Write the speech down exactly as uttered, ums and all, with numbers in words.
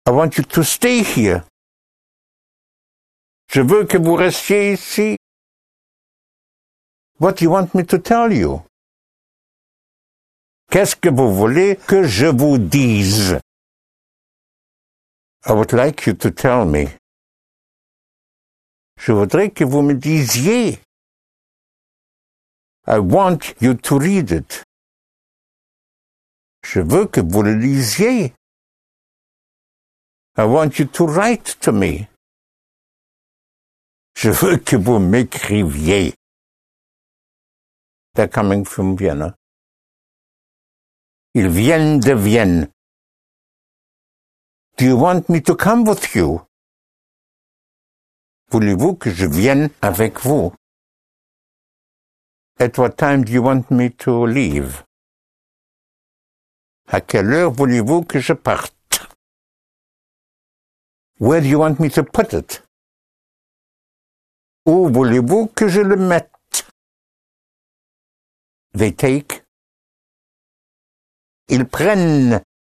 I want you to stay here. Je veux que vous restiez ici. What do you want me to tell you? Qu'est-ce que vous voulez que je vous dise? I would like you to tell me. Je voudrais que vous me disiez. I want you to read it. Je veux que vous le lisiez. I want you to write to me. Je veux que vous m'écriviez. They're coming from Vienna. Ils viennent de Vienne. Do you want me to come with you? Voulez-vous que je vienne avec vous? At what time do you want me to leave? À quelle heure voulez-vous que je parte? Where do you want me to put it? Où voulez-vous que je le mette? They take. Ils prennent.